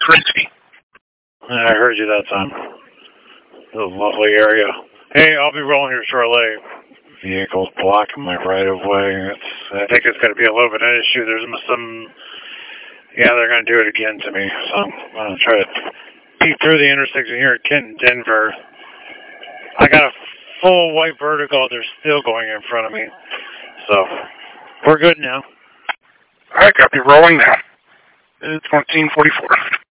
Krinsky. I heard you that time. It was a lovely area. Hey, I'll be rolling here shortly. Vehicles blocking my right of way. I think it's going to be a little bit of an issue. There's some. Yeah, they're going to do it again to me. So I'm going to try to peek through the intersection here at Kent, Denver. I got a full white vertical. They're still going in front of me. So we're good now. All right, copy. Rolling now. It's 1444.